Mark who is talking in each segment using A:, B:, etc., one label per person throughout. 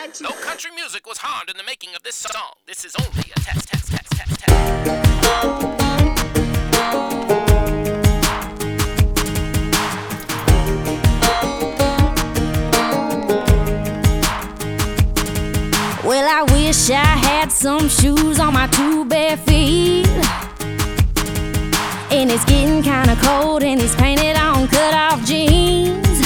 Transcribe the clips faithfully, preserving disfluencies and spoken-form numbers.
A: God.
B: No country music was harmed in the making of this song. This is only a test, test, test, test, test.
C: Well, I wish I had some shoes on my two bare feet. And it's getting kinda cold in these painted on cut-off jeans.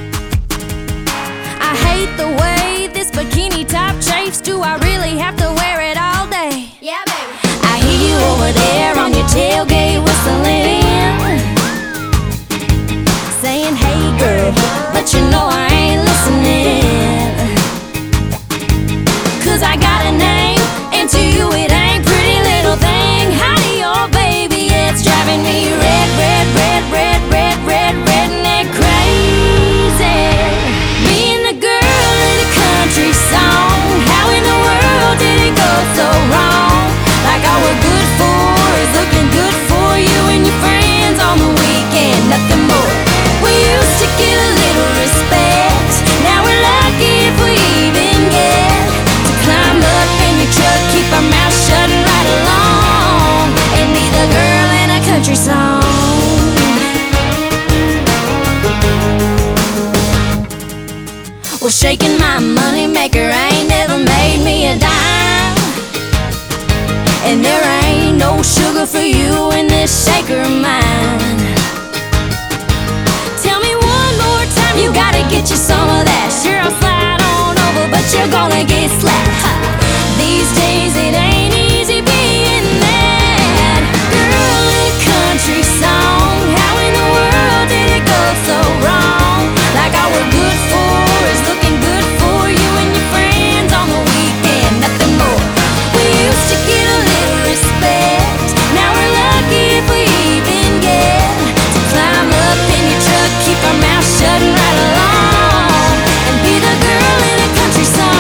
C: I hate the way this bikini top chafes. Do I really have to wear it all day?
A: Yeah, baby.
C: I hear you over there on your tailgate whistling, saying, hey girl, but you know I ain't listening. Cause I got a name, and to you it ain't pretty little thing. Howdy, oh baby, it's driving me red, red, red, red, red, red, redneck crazy. Being the girl in a country song, how in the world did it go so wrong? Like all we're good for is looking good for you and your friends on the weekend, nothing more. We used to get a little respect, now we're lucky if we even get to climb up in your truck, keep our mouth shut and ride along, and be the girl in a country song. Well, shaking my money maker ain't never made me a dime, and there ain't no sugar for you in this shaker of mine. Tell me one more time, you gotta get you some of that. Sure, I'll slide on over, but you're gonna get slapped. Ha. These days it ain't easy being that girl in a country song. How in the world did it go so wrong? Like all we're good for is looking good for you and your friends on the weekend, nothing more. We used to get a little respect, now we're lucky if we even get to climb up in your truck, keep our mouth shut and ride along, and be the girl in a country song.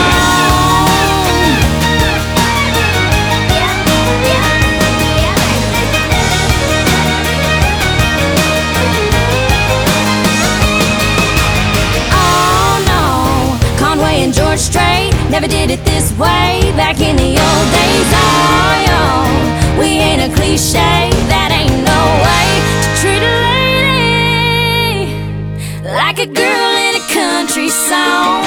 C: Oh no, Conway and George Strait never did it this way back in the old days. Oh yo, we ain't a cliche, that ain't no way to treat a lady like a girl in a country song.